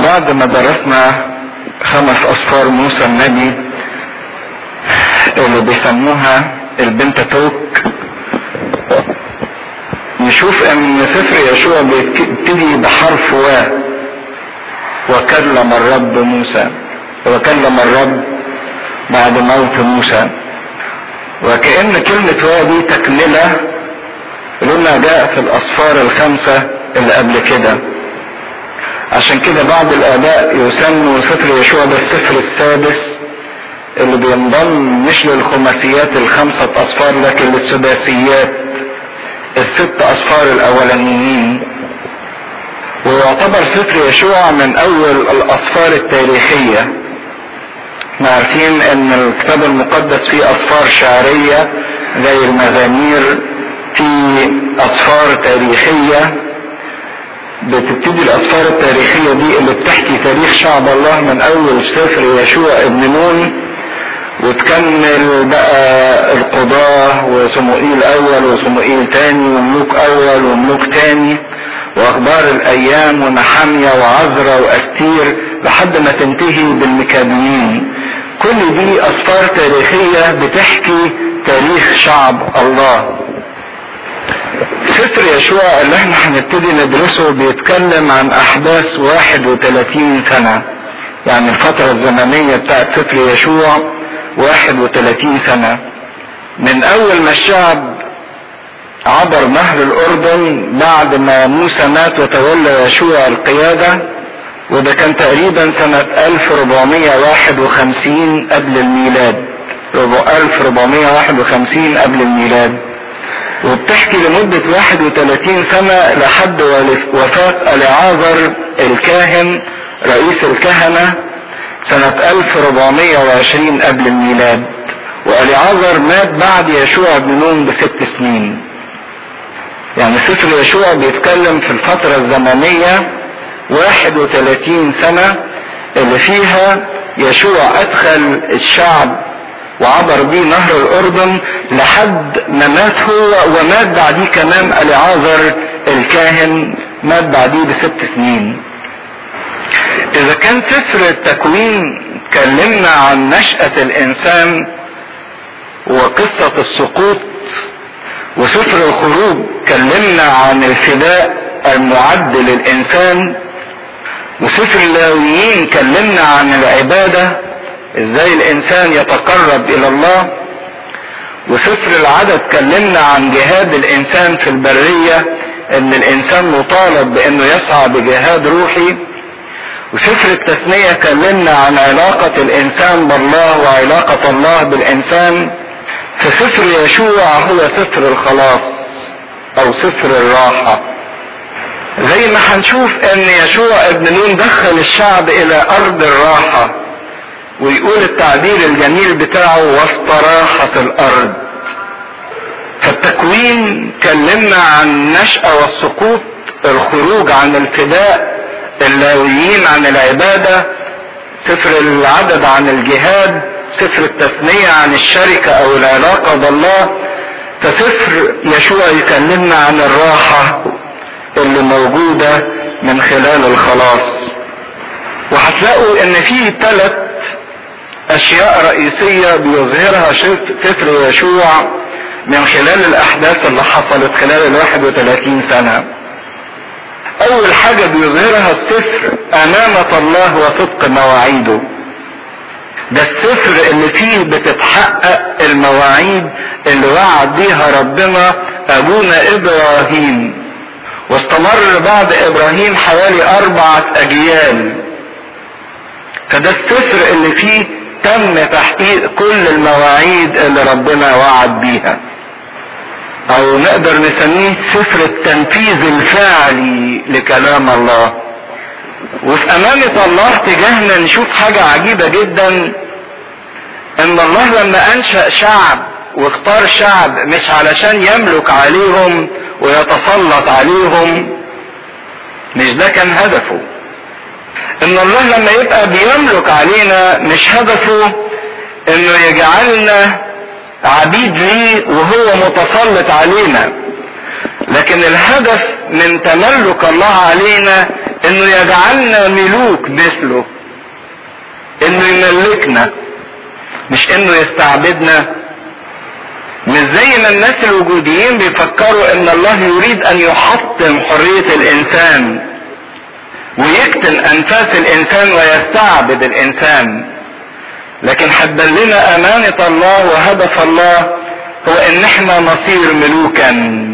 بعد ما درسنا 5 أسفار موسى النبي اللي بيسموها البنتاتوك، نشوف ان سفر يشوع بيبتدي بحرف و، وكلم الرب موسى، وكلم الرب بعد موت موسى، وكأن كلمة و دي تكملة لما جاء في الأسفار ال5 اللي قبل كده. عشان كده بعض الآباء يسموا سفر يشوع ده السفر السادس اللي بينضم مش للخماسيات ال5 أسفار لكن للسداسيات ال6 أسفار الأولانيين. ويعتبر سفر يشوع من أول الأسفار التاريخية. احنا عارفين ان الكتاب المقدس فيه أسفار شعرية زي المزامير، في أسفار تاريخية. بتبتدي الأسفار التاريخية دي اللي بتحكي تاريخ شعب الله من أول سفر يشوع ابن نون، وتكمل بقى القضاة وصموئيل أول وصموئيل تاني وملوك أول وملوك تاني وأخبار الأيام ونحمية وعزرا وأستير لحد ما تنتهي بالمكابيين. كل دي أسفار تاريخية بتحكي تاريخ شعب الله. سفر يشوع اللي احنا هنبتدي ندرسه بيتكلم عن أحداث 31 سنة، يعني الفترة الزمنية بتاعت سفر يشوع 31 سنة، من أول ما الشعب عبر نهر الأردن بعد ما موسى مات وتولى يشوع القيادة، وده كان تقريبا سنة 1451 قبل الميلاد، 1451 قبل الميلاد. وبتحكي لمدة 31 سنة لحد وفاة اليعازر الكاهن رئيس الكهنة سنة 1420 قبل الميلاد. واليعازر مات بعد يشوع بن نون ب6 سنين. يعني سفر يشوع بيتكلم في الفترة الزمنية 31 سنة اللي فيها يشوع أدخل الشعب وعبر بيه نهر الأردن لحد ما مات هو، ومات بعديه كمان اليعازر الكاهن، مات بعديه ب6 سنين. إذا كان سفر التكوين اتكلمنا عن نشأة الإنسان وقصة السقوط، وسفر الخروج اتكلمنا عن الفداء المعد للإنسان، وسفر اللاويين اتكلمنا عن العبادة ازاي الإنسان يتقرب إلى الله، وسفر العدد اتكلمنا عن جهاد الإنسان في البرية، ان الإنسان مطالب بأنه يسعى بجهاد روحي، وسفر التثنية اتكلمنا عن علاقة الإنسان بالله وعلاقة الله بالإنسان. فسفر يشوع هو سفر الخلاص أو سفر الراحة. زي ما هنشوف ان يشوع ابن نون دخل الشعب إلى أرض الراحة، ويقول التعبير الجميل بتاعه واستراحة الأرض. فالتكوين كلمنا عن النشأة والسقوط، الخروج عن الفداء، اللاويين عن العبادة، سفر العدد عن الجهاد، سفر التثنية عن الشركة او العلاقة بالله. فسفر يشوع يكلمنا عن الراحة اللي موجودة من خلال الخلاص. وهتلاقوا ان في 3 اشياء رئيسية بيظهرها سفر يشوع من خلال الاحداث اللي حصلت خلال 31 سنة. اول حاجة بيظهرها السفر امانة الله وصدق مواعيده. ده السفر اللي فيه بتتحقق المواعيد اللي وعد بيها ربنا ابونا ابراهيم، واستمر بعد ابراهيم حوالي 4 اجيال. فده السفر اللي فيه تم تحقيق كل المواعيد اللي ربنا وعد بيها، او نقدر نسميه سفر التنفيذ الفعلي لكلام الله. وفي امانة الله تجاهنا نشوف حاجة عجيبة جدا، ان الله لما انشأ شعب واختار شعب مش علشان يملك عليهم ويتسلط عليهم، مش ده كان هدفه. ان الله لما يبقى بيملك علينا مش هدفه انه يجعلنا عبيد ليه وهو متسلط علينا، لكن الهدف من تملك الله علينا انه يجعلنا ملوك مثله، انه يملكنا، مش انه يستعبدنا. مش زي ما الناس الوجوديين بيفكروا ان الله يريد ان يحطم حرية الانسان ويكتم انفاس الانسان ويستعبد الانسان، لكن حدد لنا امانة الله وهدف الله هو ان احنا نصير ملوكا،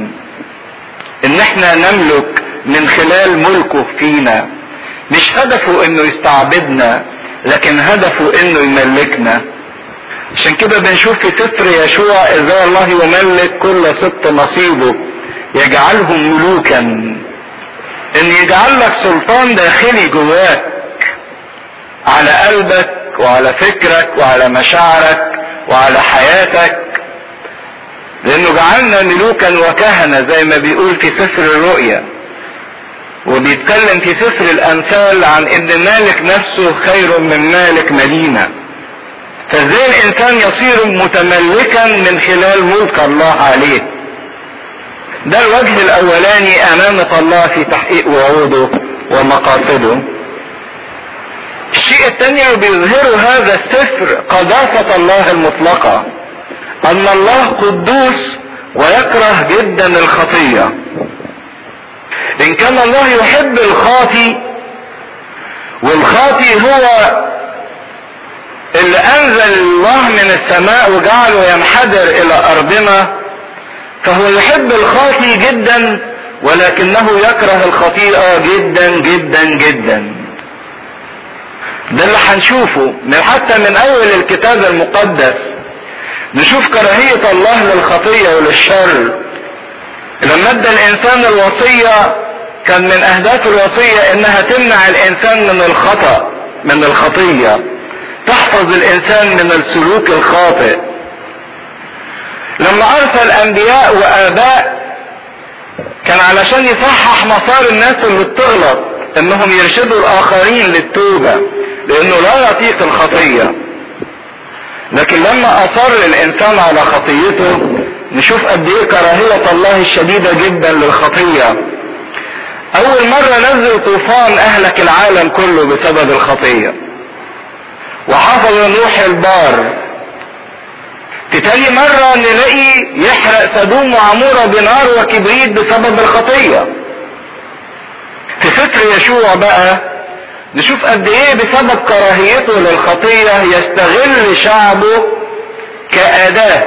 ان احنا نملك من خلال ملكه فينا. مش هدفه انه يستعبدنا، لكن هدفه انه يملكنا. عشان كده بنشوف في سفر يشوع ازاي الله يملك كل سبط نصيبه، يجعلهم ملوكا، ان يجعل لك سلطان داخلي جواك على قلبك وعلى فكرك وعلى مشاعرك وعلى حياتك، لانه جعلنا ملوكا وكهنة زي ما بيقول في سفر الرؤيا، وبيتكلم في سفر الامثال عن ان مالك نفسه خير من مالك مدينة. فازاي الانسان يصير متملكا من خلال ملك الله عليه؟ ده الوجه الاولاني، امانة الله في تحقيق وعوده ومقاصده. الشيء الثاني بيظهر هذا السفر قداسة الله المطلقة، ان الله قدوس ويكره جدا الخطية. ان كان الله يحب الخاطي، والخاطي هو اللي انزل الله من السماء وجعله ينحدر الى ارضنا، فهو يحب الخاطي جدا ولكنه يكره الخطيئة جدا جدا جدا. ده اللي هنشوفه حتى من اول الكتاب المقدس، نشوف كراهية الله للخطية وللشر. لما ادى الانسان الوصية كان من اهداف الوصية انها تمنع الانسان من الخطأ، من الخطية، تحفظ الانسان من السلوك الخاطئ. لما ارسل انبياء واباء كان علشان يصحح مسار الناس اللي بتغلط، انهم يرشدوا الاخرين للتوبة، لانه لا يطيق الخطية. لكن لما اصر الانسان على خطيته نشوف قد ايه كراهية الله الشديدة جدا للخطية. اول مرة نزل طوفان اهلك العالم كله بسبب الخطية، وحفظ نوح البار. في تاني مرة نلاقي يحرق سدوم وعمورة بنار وكبريت بسبب الخطية. في سفر يشوع بقى نشوف قد ايه بسبب كراهيته للخطية يستغل شعبه كأداة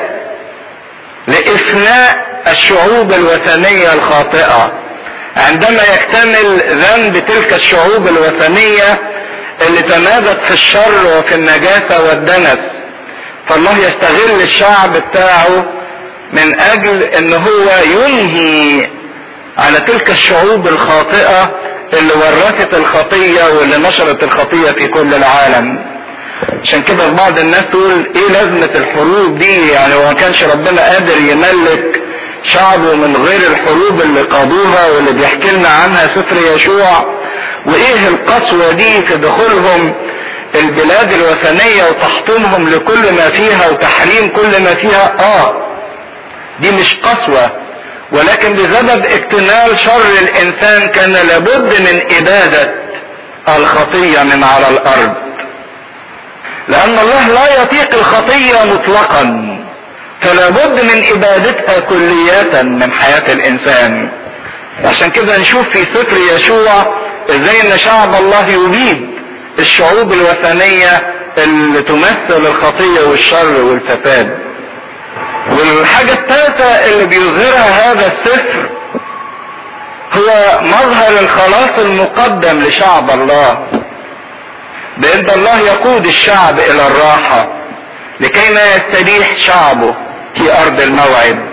لإفناء الشعوب الوثنية الخاطئة. عندما يكتمل ذنب تلك الشعوب الوثنية اللي تمادت في الشر وفي النجاسة والدنس، فالله يستغل الشعب بتاعه من اجل ان هو ينهي على تلك الشعوب الخاطئة اللي ورثت الخطية واللي نشرت الخطية في كل العالم. عشان كده بعض الناس تقول ايه لازمة الحروب دي؟ يعني هو ما كانش ربنا قادر يملك شعبه من غير الحروب اللي قادوها واللي بيحكي لنا عنها سفر يشوع؟ وايه القسوة دي في دخولهم البلاد الوثنية وتحطيمهم لكل ما فيها وتحريم كل ما فيها؟ دي مش قسوة، ولكن بسبب اكتمال شر الانسان كان لابد من ابادة الخطية من على الارض، لان الله لا يطيق الخطية مطلقا، فلا بد من ابادتها كلية من حياة الانسان. عشان كده نشوف في سفر يشوع ازاي ان شعب الله يبيد الشعوب الوثنية اللي تمثل الخطية والشر والفساد. والحاجة الثالثة اللي بيظهرها هذا السفر هو مظهر الخلاص المقدم لشعب الله، بأن الله يقود الشعب الى الراحة لكي ما يستريح شعبه في ارض الموعد.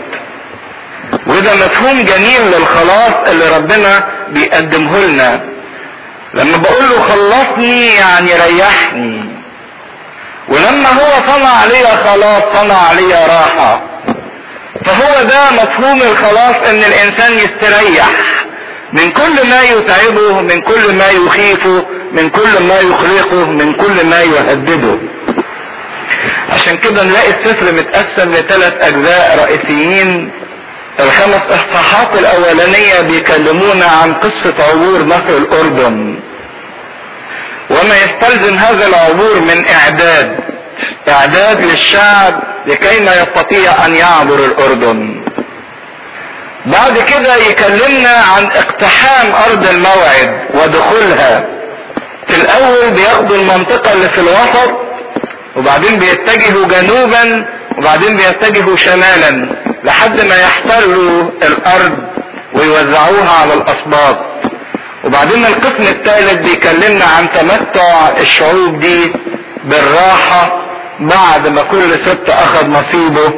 وده مفهوم جميل للخلاص اللي ربنا بيقدمه لنا. لما بقول له خلصني يعني ريحني، ولما هو صنع لي خلاص صنع لي راحة. فهو ده مفهوم الخلاص، ان الانسان يستريح من كل ما يتعبه، من كل ما يخيفه، من كل ما يخرقه، من كل ما يهدده. عشان كده نلاقي السفر متقسم ل3 اجزاء رئيسيين. الخمس اصحاحات الاولانية بيكلمونا عن قصة عبور نهر الاردن، وما يستلزم هذا العبور من اعداد للشعب لكي ما يستطيع ان يعبر الاردن. بعد كده يكلمنا عن اقتحام ارض الموعد ودخولها. في الاول بياخدوا المنطقة اللي في الوسط، وبعدين بيتجهوا جنوبا، وبعدين بيتجهوا شمالا لحد ما يحتلوا الارض ويوزعوها على الاسباط. وبعدين القسم الثالث بيكلمنا عن تمتع الشعوب دي بالراحة بعد ما كل سبط اخذ نصيبه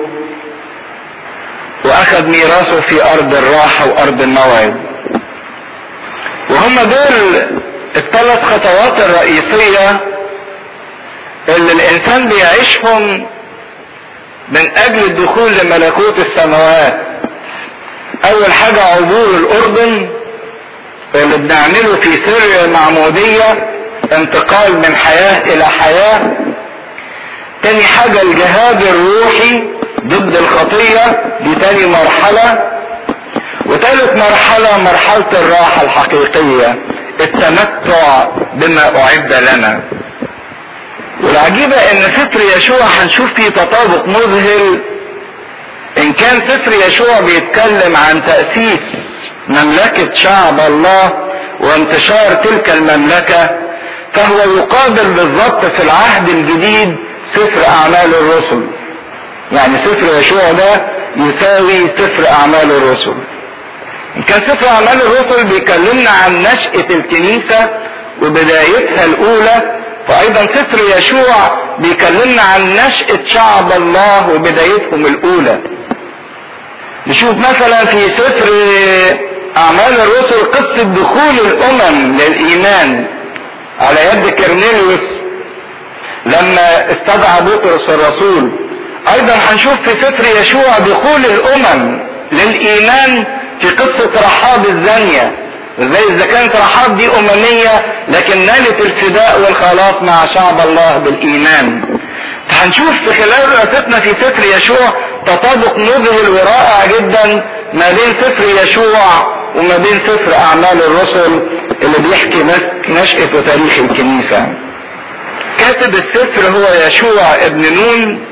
واخذ ميراثه في ارض الراحة وارض الموعد. وهم دول الثلاث خطوات الرئيسية اللي الانسان بيعيشهم من اجل الدخول لملكوت السماوات. اول حاجة عبور الاردن اللي بنعمله في سر المعمودية، انتقال من حياة الى حياة. تاني حاجة الجهاد الروحي ضد الخطية، دي تاني مرحلة. وتالت مرحلة مرحلة الراحة الحقيقية، التمتع بما اعد لنا. والعجيبة ان سفر يشوع هنشوف فيه تطابق مذهل. ان كان سفر يشوع بيتكلم عن تأسيس مملكة شعب الله وانتشار تلك المملكة، فهو يقابل بالضبط في العهد الجديد سفر اعمال الرسل. يعني سفر يشوع ده يساوي سفر اعمال الرسل. ان كان سفر اعمال الرسل بيكلمنا عن نشأة الكنيسة وبدايتها الاولى، فايضا سفر يشوع بيكلمنا عن نشأة شعب الله وبدايتهم الاولى. نشوف مثلا في سفر اعمال الرسل قصة دخول الامم للايمان على يد كرنيليوس لما استدعى بطرس الرسول. ايضا هنشوف في سفر يشوع دخول الامم للايمان في قصة رحاب الزانية، ازاي اذا كانت رحاب دي اممية لكن نالت الفداء والخلاص مع شعب الله بالايمان. فهنشوف في خلال دراستنا في سفر يشوع تطابق مذهل ورائع جدا ما بين سفر يشوع وما بين سفر اعمال الرسل اللي بيحكي نشأة وتاريخ الكنيسة. كاتب السفر هو يشوع ابن نون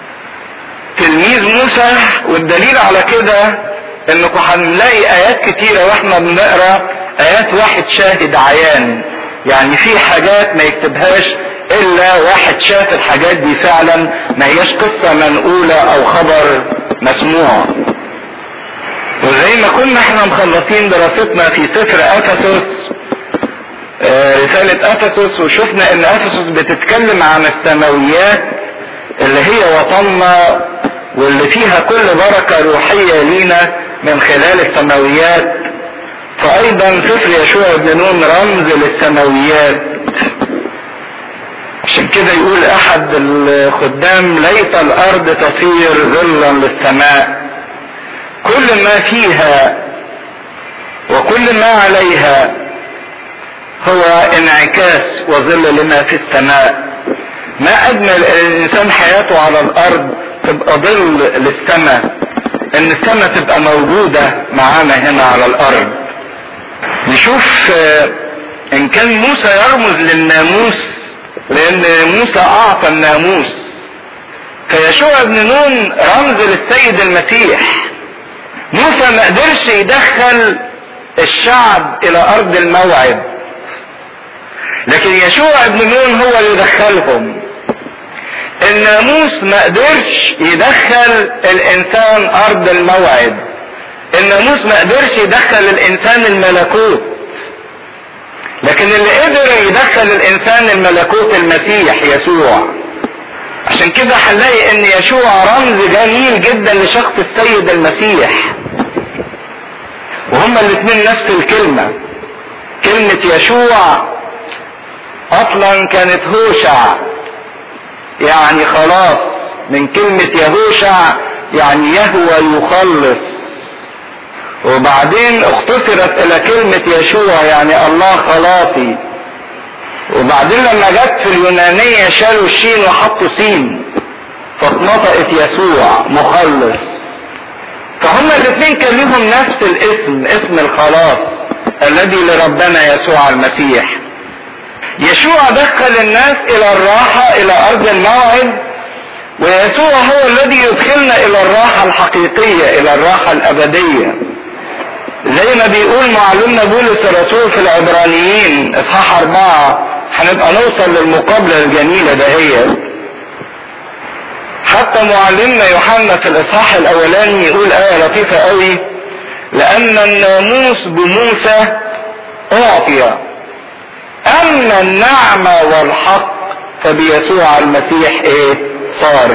تلميذ موسى، والدليل على كده انكم هنلاقي ايات كتيرة واحنا بنقرا ايات واحد شاهد عيان، يعني في حاجات ما يكتبهاش الا واحد شاف الحاجات دي فعلا، ما هياش قصة منقولة او خبر مسموع. وزي ما كنا احنا مخلصين دراستنا في سفر افسس، رسالة افسس، وشفنا ان افسس بتتكلم عن السماويات اللي هي وطننا واللي فيها كل بركة روحية لينا من خلال السماويات. فايضا سفر يشوع ابن نون رمز للسماويات. عشان كده يقول احد الخدام: ليت الارض تصير ظلا للسماء، كل ما فيها وكل ما عليها هو انعكاس وظل لما في السماء. ما اجمل الانسان حياته على الارض تبقى ظل للسماء، ان السماء تبقى موجودة معانا هنا على الارض. نشوف ان كان موسى يرمز للناموس لان موسى اعطى الناموس، فيشوع ابن نون رمز للسيد المسيح. موسى ما قدرش يدخل الشعب الى ارض الموعد، لكن يشوع ابن نون هو اللي دخلهم. الناموس ما قدرش يدخل الانسان ارض الموعد، الناموس ما قدرش يدخل الانسان الملكوت، لكن اللي قدر يدخل الانسان الملكوت المسيح يسوع. عشان كده هنلاقي ان يشوع رمز جميل جدا لشخص السيد المسيح، وهما الاثنين نفس الكلمة. كلمة يشوع اصلا كانت هوشع، يعني خلاص، من كلمة يهوشع يعني يهوى يخلص، وبعدين اختصرت الى كلمة يشوع يعني الله خلاصي، وبعدين لما جت في اليونانية شالوا الشين وحطوا سين فاتنطقت يسوع مخلص. فهم الاثنين كان لهم نفس الاسم، اسم الخلاص الذي لربنا يسوع المسيح. يشوع دخل الناس الى الراحة، الى ارض الموعد، ويسوع هو الذي يدخلنا الى الراحة الحقيقية، الى الراحة الابدية. زي ما بيقول معلمنا بولس الرسول في العبرانيين اصحاح 4، هنبقى نوصل للمقابلة الجميلة دهيت. حتى معلمنا يوحنا في الاصحاح الاولاني يقول آية لطيفة قوي: لان الناموس بموسى اعطي، اما النعمة والحق فبيسوع المسيح صار.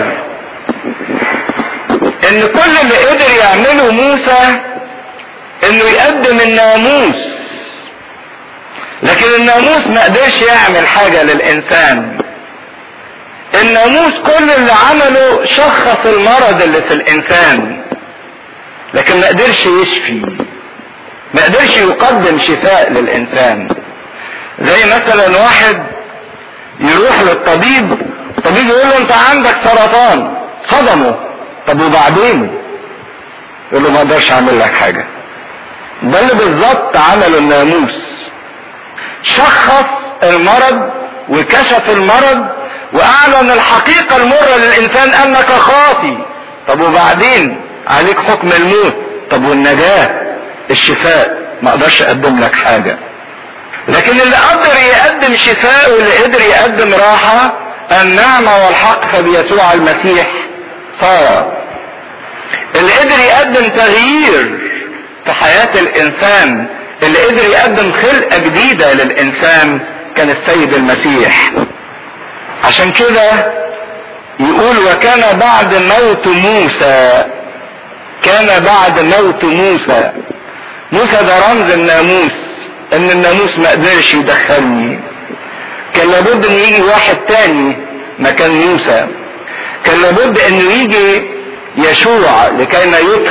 ان كل اللي قدر يعمله موسى انه يقدم الناموس، لكن الناموس ما قدرش يعمل حاجة للانسان. الناموس كل اللي عمله شخص المرض اللي في الانسان، لكن ما قدرش يشفي، ما قدرش يقدم شفاء للانسان. زي مثلا واحد يروح للطبيب، الطبيب يقول له انت عندك سرطان، صدمه، طب وبعدين؟ يقول له ما اقدرش اعمل لك حاجة. ده اللي بالظبط عمله الناموس، شخص المرض وكشف المرض واعلن الحقيقة المرة للانسان انك خاطي، طب وبعدين؟ عليك حكم الموت، طب والنجاة الشفاء؟ ما اقدرش اقدم لك حاجة. لكن اللي قدر يقدم شفاء واللي قدر يقدم راحة النعمة والحق فبيسوع المسيح صار. اللي قدر يقدم تغيير في حياة الانسان، اللي قدر يقدم خلقة جديدة للانسان كان السيد المسيح. عشان كده يقول وكان بعد موت موسى، كان بعد موت موسى. موسى ده رمز الناموس، ان الناموس ما قدرش يدخلني، كان لابد ان يجي واحد تاني مكان موسى، كان لابد انه يجي يشوع لكي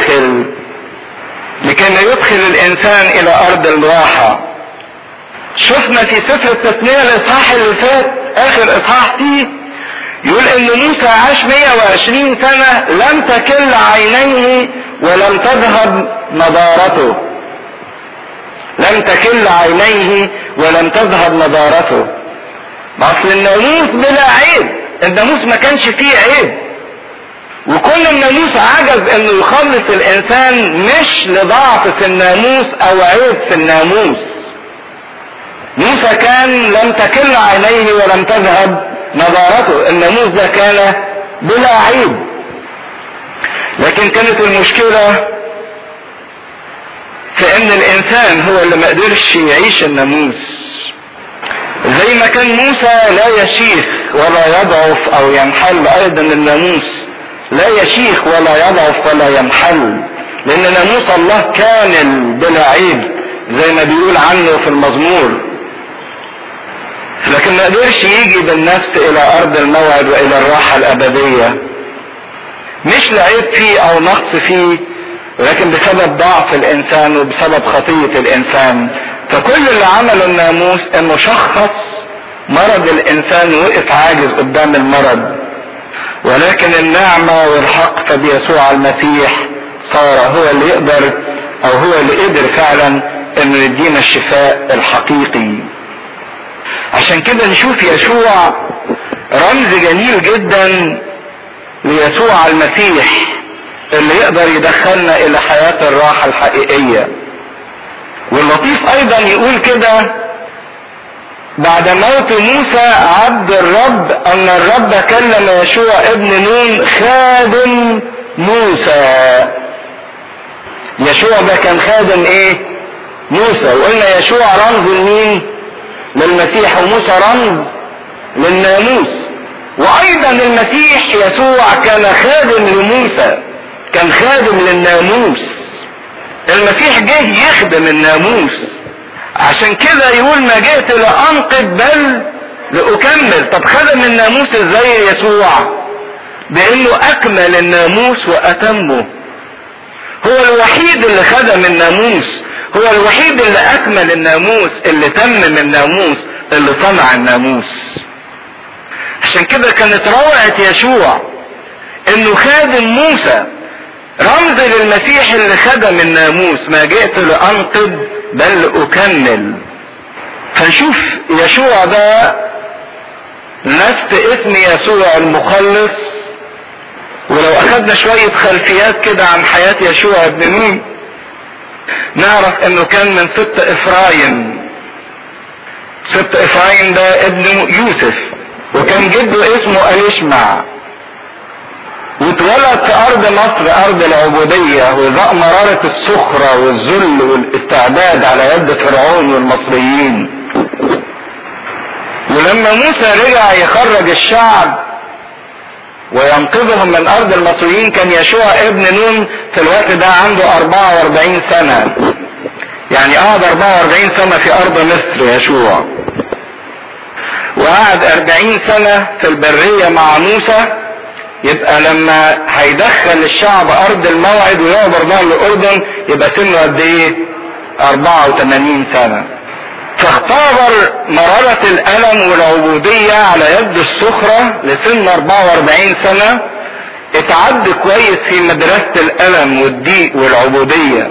ما يدخل الانسان الى ارض الراحة. شفنا في سفر التثنية الاصحاح اللي فات اخر اصحاح فيه يقول ان موسى عاش 120 سنة لم تكل عينيه ولم تذهب نضارته، لم تكل عينيه ولم تذهب نضارته. اصل الناموس بلا عيب، الناموس ما كانش فيه عيب، وكل الناموس عجز انه يخلص الانسان مش لضعف في الناموس او عيب في الناموس. موسى كان لم تكل عينيه ولم تذهب نضارته، الناموس ده كان بلا عيب. لكن كانت المشكلة في ان الانسان هو اللي ما قدرش يعيش الناموس. زي ما كان موسى لا يشيخ ولا يضعف او ينحل، ايضا الناموس لا يشيخ ولا يضعف ولا ينحل، لان ناموس الله كامل بلا عيب زي ما بيقول عنه في المزمور. لكن ما قدرش يجي بالنفس الى ارض الموعد والى الراحة الابدية، مش لعيب فيه او نقص فيه، ولكن بسبب ضعف الانسان وبسبب خطية الانسان. فكل اللي عمله الناموس انه شخص مرض الانسان وقف عاجز قدام المرض، ولكن النعمة والحق فبيسوع المسيح صار هو اللي يقدر، او هو اللي قدر فعلا انه يدينا الشفاء الحقيقي. عشان كده نشوف يشوع رمز جميل جدا ليسوع المسيح اللي يقدر يدخلنا الى حياة الراحة الحقيقية. واللطيف ايضا يقول كده بعد موت موسى عبد الرب ان الرب كلم يشوع ابن نون خادم موسى. يشوع ده كان خادم موسى، وقلنا يشوع رمز لمين؟ للمسيح، وموسى رمز للناموس. وايضا المسيح يسوع كان خادم لموسى، كان خادم للناموس. المسيح جه يخدم الناموس، عشان كده يقول ما جئت لأنقض بل لأكمل. طب خدم الناموس ازاي يسوع؟ بانه اكمل الناموس واتمه. هو الوحيد اللي خدم الناموس، هو الوحيد اللي اكمل الناموس، اللي تمم الناموس، اللي صنع الناموس. عشان كده كانت روعة يشوع انه خادم موسى، رمز للمسيح اللي خدم الناموس، ما جئت لأنقض بل لأكمل. فنشوف يشوع ده نفس اسم يسوع المخلص. ولو اخذنا شوية خلفيات كده عن حياة يشوع ابن نون نعرف انه كان من سبط افرايم. سبط افرايم ده ابن يوسف، وكان جده اسمه اليشمع، واتولد في ارض مصر ارض العبودية، وذاق مرارة السخرة والذل والاستعباد على يد فرعون والمصريين. ولما موسى رجع يخرج الشعب وينقذهم من ارض المصريين كان يشوع ابن نون في الوقت ده عنده 44 سنة، يعني قعد 44 سنة في ارض مصر يشوع، وقعد 40 سنة في البرية مع موسى. يبقى لما هيدخل الشعب ارض الموعد ويعبر نهر الاردن يبقى سنه قد ايه؟ 84 سنة. فاختبر مرارة الألم والعبودية على يد السخرة لسن 44 سنة. اتعد كويس في مدرسة الألم والضيق والعبودية،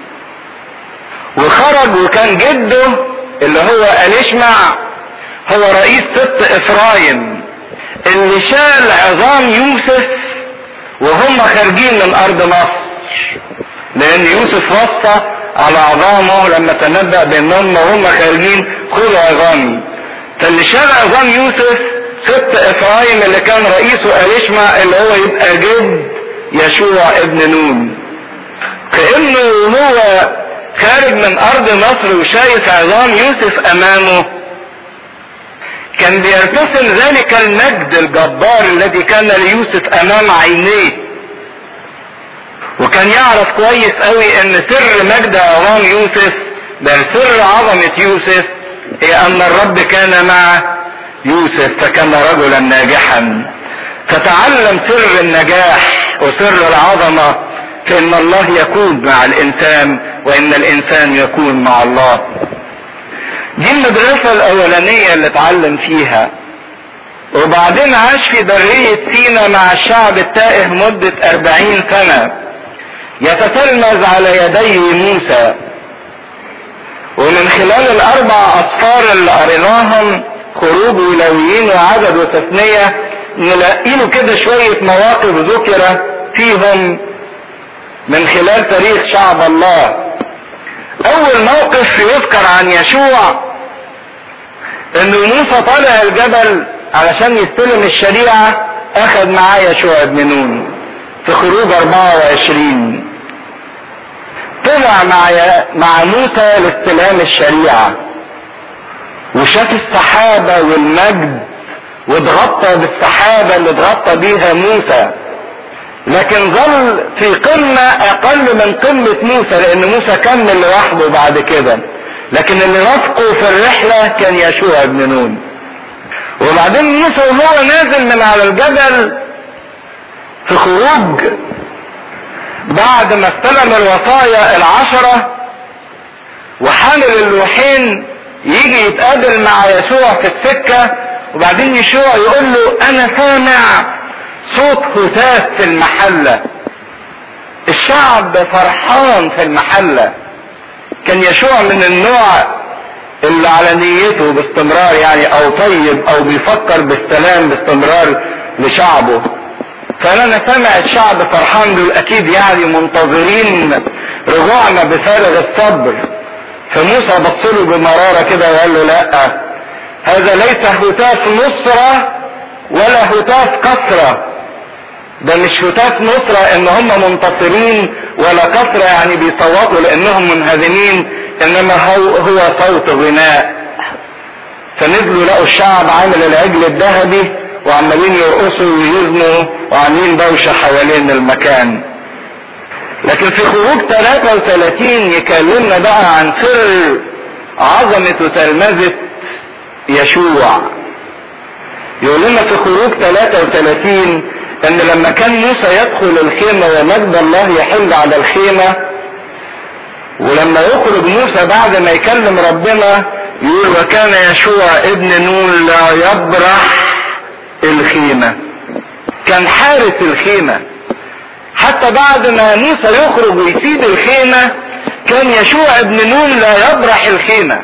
وخرج وكان جده اللي هو اليشمع هو رئيس سبط افرايم اللي شال عظام يوسف وهم خارجين من ارض مصر، لان يوسف وصى على عظامه لما تنبأ بانهم وهم خارجين خذوا عظامي. فاللي شال عظام يوسف سبط افرايم اللي كان رئيسه اليشمع اللي هو يبقى جد يشوع ابن نون. كأنه هو خارج من ارض مصر وشايف عظام يوسف امامه كان بيرتسم ذلك المجد الجبار الذي كان ليوسف امام عينيه، وكان يعرف كويس قوي ان سر مجد عظام يوسف بل سر عظمة يوسف هي ان الرب كان مع يوسف فكان رجلا ناجحا. فتعلم سر النجاح وسر العظمة في ان الله يكون مع الانسان وان الانسان يكون مع الله. دي المدرسة الاولانية اللي اتعلم فيها. وبعدين عاش في برية سينا مع الشعب التائه مدة 40 سنة يتتلمذ على يدي موسى. ومن خلال الاربع اصفار اللي قريناهم خروج ولويين وعدد وتثنية نلاقي له كده شوية مواقف ذكرة فيهم من خلال تاريخ شعب الله. اول موقف يذكر عن يشوع ان موسى طالع الجبل علشان يستلم الشريعة، اخذ معاه يشوع ابن نون في خروج 24. طلع مع موسى لاستلام الشريعة وشاف السحابة والمجد واتغطى بالسحابة اللي اتغطى بيها موسى، لكن ظل في قمة اقل من قمة موسى لان موسى كمل لوحده بعد كده، لكن اللي رافقه في الرحلة كان يشوع ابن نون. وبعدين موسى وهو نازل من على الجبل في خروج بعد ما استلم الوصايا 10 وحامل اللوحين يجي يتقابل مع يشوع في السكة، وبعدين يشوع يقول له انا سامع صوت هتاف في المحلة. الشعب فرحان في المحلة. كان يشوع من النوع اللي على نيته باستمرار يعني او طيب او بيفكر بالسلام باستمرار لشعبه. فانا سامع الشعب فرحان دول اكيد يعني منتظرين رجوعنا بفارغ الصبر. فموسى بصله بمرارة كده وقال له لا، هذا ليس هتاف نصرة ولا هتاف كثرة. ده مش هتاف نصرة ان هم منتصرين ولا كثرة يعني بيصوتوا لانهم منهزمين، انما هو صوت غناء. فنزلوا لقوا الشعب عامل العجل الذهبي وعمالين يرقصوا ويزنوا وعاملين دوشة حوالين المكان. لكن في خروج 33 يكلمنا بقى عن سر عظمة وتلمذة يشوع. يقول لنا في خروج 33 ان لما كان موسى يدخل الخيمة ومجد الله يحل على الخيمة، ولما يخرج موسى بعد ما يكلم ربنا يقول وكان يشوع ابن نون لا يبرح الخيمة. كان حارس الخيمة، حتى بعد ما موسى يخرج ويسيب الخيمة كان يشوع بن نون لا يبرح الخيمة،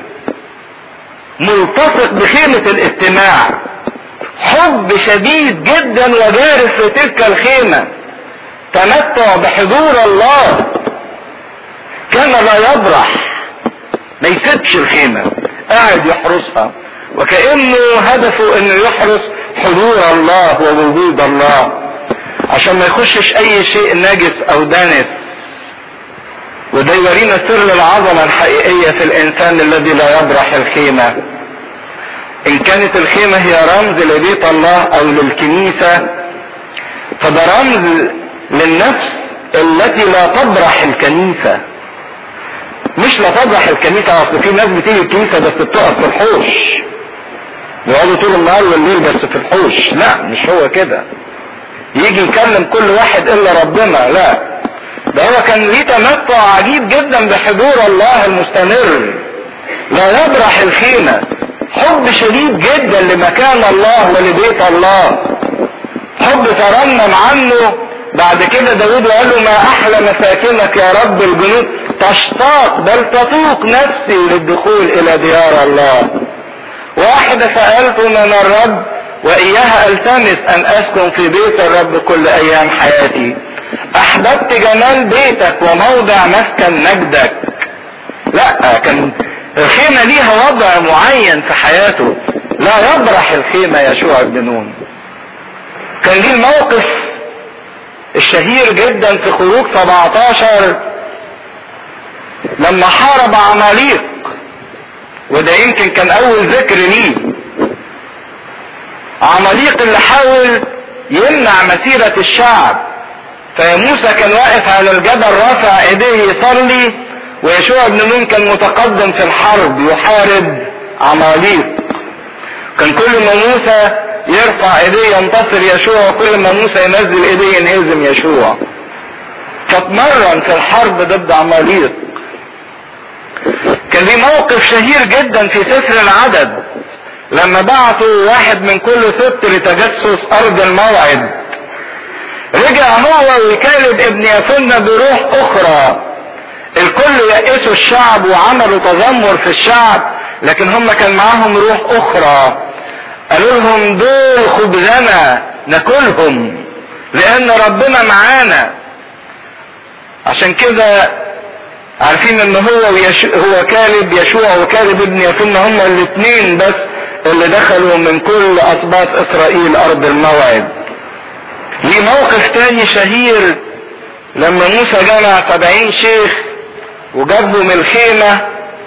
ملتصق بخيمة الاجتماع، حب شديد جدا وبارز في تلك الخيمة، تمتع بحضور الله، كان لا يبرح، ما يسيبش الخيمة، قاعد يحرسها، وكأنه هدفه انه يحرس حضور الله ووجود الله عشان ما يخشش اي شيء نجس او دنس. وده يورينا سر العظمة الحقيقية في الانسان الذي لا يبرح الخيمة. ان كانت الخيمة هي رمز لبيت الله او للكنيسة، فده رمز للنفس التي لا تبرح الكنيسة. مش لا تبرح الكنيسة، اصل في ناس بتيجي الكنيسة بس بتقف في الحوش، يقعدوا طول النهار والليل بس في الحوش. لا، مش هو كده يجي يكلم كل واحد الا ربنا، لا، ده هو كان ليه تمتع عجيب جدا بحضور الله المستمر، لا يبرح الخيمة، حب شديد جدا لمكان الله ولبيت الله، حب ترنم عنه. بعد كده داود قال له ما احلى مساكنك يا رب الجنود، تشتاق بل تطوق نفسي للدخول الى ديار الله. واحدة سألت من الرب واياها التمس ان اسكن في بيت الرب كل ايام حياتي. احببت جمال بيتك وموضع مسكن مجدك. لا، كان الخيمة ليها وضع معين في حياته، لا يبرح الخيمة يشوع بن نون. كان ليه الموقف الشهير جدا في خروج 17 لما حارب عماليق، وده يمكن كان اول ذكر ليه. عماليق اللي حاول يمنع مسيرة الشعب، فموسى كان واقف على الجبل رافع ايديه يصلي، ويشوع بن نون كان متقدم في الحرب يحارب عماليق. كان كل ما موسى يرفع ايديه ينتصر يشوع، وكل ما موسى ينزل ايديه ينهزم يشوع. فاتمرن في الحرب ضد عماليق. كان ليه موقف شهير جدا في سفر العدد لما بعتوا واحد من كل سبط لتجسس ارض الموعد. رجع هو وكالب ابن يفنة بروح اخرى. الكل يأسوا الشعب وعملوا تذمر في الشعب، لكن هم كان معاهم روح اخرى. قالوا لهم دول خبزنا ناكلهم لان ربنا معانا. عشان كده عارفين ان هو كالب يشوع وكالب ابن يفنة هم الاثنين بس اللي دخلوا من كل اسباط اسرائيل ارض الموعد. ليه موقف تاني شهير لما موسى جمع 70 شيخ وجابهم الخيمة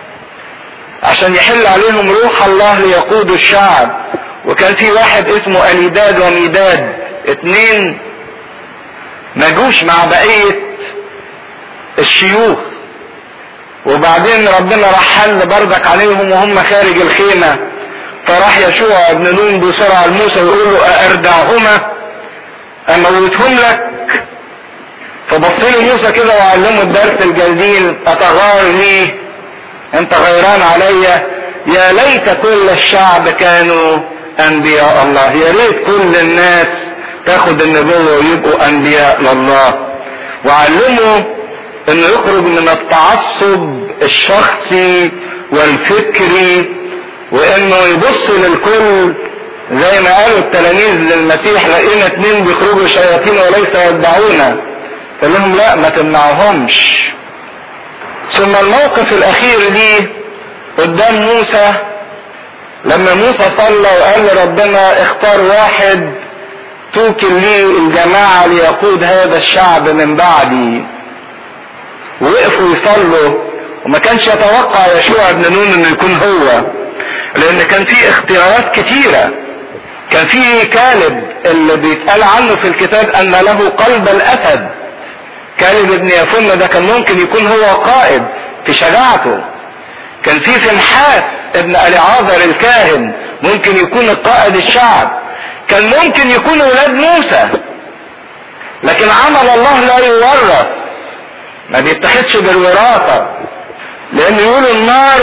عشان يحل عليهم روح الله ليقودوا الشعب. وكان في واحد اسمه أليداد وميداد، 2 مجوش مع بقية الشيوخ. وبعدين ربنا راح حل بردك عليهم وهم خارج الخيمة، فراح يشوع ابن نون بسرعة لموسى ويقول له أردعهما اموتهم لك. فبص له موسى كده وعلمه الدرس الجليل، اتغارني انت غيران عليا؟ يا ليت كل الشعب كانوا انبياء الله. يا ريت كل الناس تاخد النبوة ويبقوا انبياء لله. وعلمه انه يخرج من التعصب الشخصي والفكري، وانه يبص للكل زي ما قالوا التلاميذ للمسيح لقينا 2 بيخرجوا شياطين وليس يتبعونا، قال لهم لا ما تمنعهمش. ثم الموقف الاخير ليه قدام موسى لما موسى صلى وقال لربنا اختار واحد توكل لي الجماعة ليقود هذا الشعب من بعدي. ووقفوا يصلوا وما كانش يتوقع يشوع بن نون انه يكون هو، لان كان في اختيارات كتيرة. كان في كالب اللي بيتقال عنه في الكتاب ان له قلب الاسد. كالب ابن يفنة ده كان ممكن يكون هو قائد في شجاعته. كان في فنحاس ابن اليعازر الكاهن ممكن يكون القائد الشعب. كان ممكن يكون ولاد موسى، لكن عمل الله لا يورث، ما بيتخذش بالوراثة، لان يقولوا النار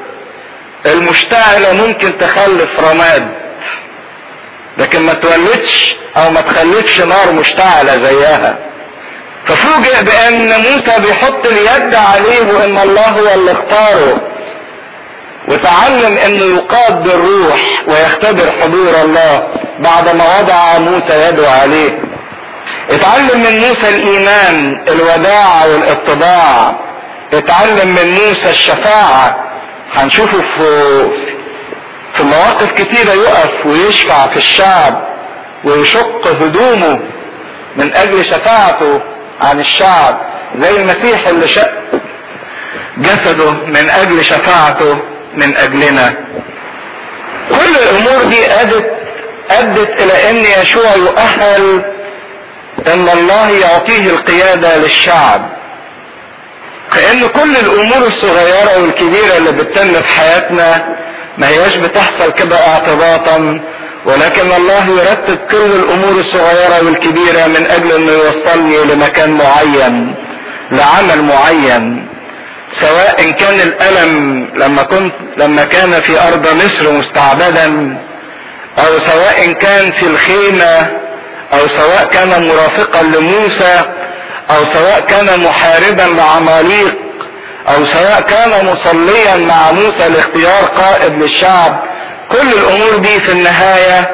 المشتعلة ممكن تخلف رماد، لكن ما تولدش او ما تخلفش نار مشتعلة زيها. ففوجئ بان موسى بيحط اليد عليه وان الله هو اللي اختاره، وتعلم انه يقاد بالروح ويختبر حضور الله بعد ما وضع موسى يده عليه. اتعلم من موسى الايمان، الوداع والاتضاع. اتعلم من موسى الشفاعة، هنشوفه في مواقف كتيرة يقف ويشفع في الشعب ويشق هدومه من اجل شفاعته عن الشعب، زي المسيح اللي شق جسده من اجل شفاعته من اجلنا. كل الامور دي ادت الى ان يشوع يؤهل ان الله يعطيه القيادة للشعب. كأن كل الامور الصغيرة والكبيرة اللي بتتم في حياتنا ما هياش بتحصل كده اعتباطا، ولكن الله يرتب كل الامور الصغيرة والكبيرة من اجل انه يوصلني لمكان معين، لعمل معين. سواء كان الالم لما كان في ارض مصر مستعبدا، او سواء كان في الخيمة، او سواء كان مرافقا لموسى، او سواء كان محاربا لعماليق، او سواء كان مصليا مع موسى لاختيار قائد للشعب. كل الامور دي في النهاية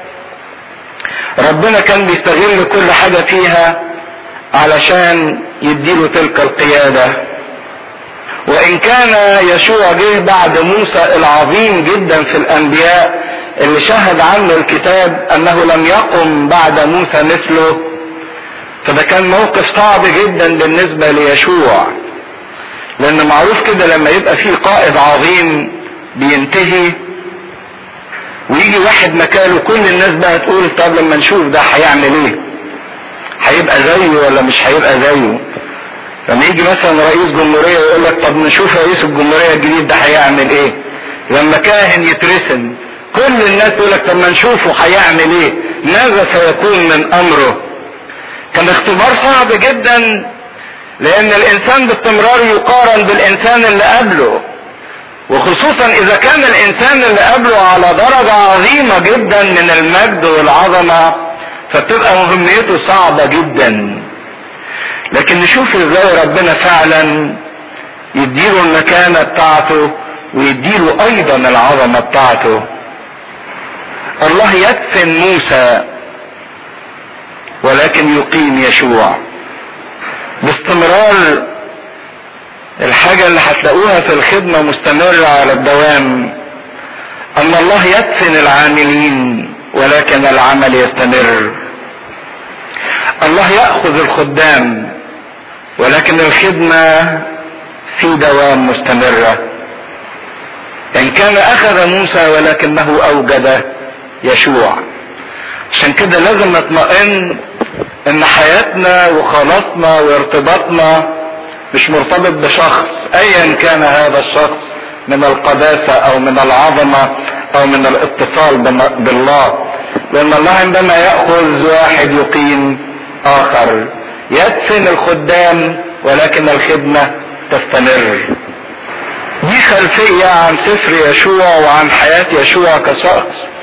ربنا كان بيستغل كل حاجة فيها علشان يديله تلك القيادة. وان كان يشوع جه بعد موسى العظيم جدا في الانبياء اللي شهد عنه الكتاب انه لم يقم بعد موسى مثله، فده كان موقف صعب جدا بالنسبة ليشوع، لان معروف كده لما يبقى فيه قائد عظيم بينتهي ويجي واحد مكانه، كل الناس بقى تقول طب لما نشوف ده هيعمل ايه، هيبقى زيه ولا مش هيبقى زيه. لما يجي مثلا رئيس جمهورية ويقول لك طب نشوف رئيس الجمهورية الجديد ده هيعمل ايه. لما كاهن يترسم كل الناس تقول لك طب ما نشوفه هيعمل ايه، ماذا سيكون من امره. كان اختبار صعب جدا، لان الانسان باستمرار يقارن بالانسان اللي قبله، وخصوصا اذا كان الانسان اللي قبله على درجة عظيمة جدا من المجد والعظمة، فبتبقى مهمته صعبة جدا. لكن نشوف ازاي ربنا فعلا يديله المكانة بتاعته ويديله ايضا العظمة بتاعته. الله يدفن موسى ولكن يقيم يشوع. باستمرار الحاجة اللي هتلاقوها في الخدمة مستمرة على الدوام، ان الله يدفن العاملين ولكن العمل يستمر. الله يأخذ الخدام ولكن الخدمة في دوام مستمرة. ان كان اخذ موسى ولكنه اوجد يشوع. عشان كده لازم نطمئن ان حياتنا وخلاصنا وارتباطنا مش مرتبط بشخص ايا كان هذا الشخص، من القداسة او من العظمة او من الاتصال بالله. لان الله عندما يأخذ واحد يقيم اخر، يدفن الخدام ولكن الخدمة تستمر. دي خلفية عن سفر يشوع وعن حياة يشوع كشخص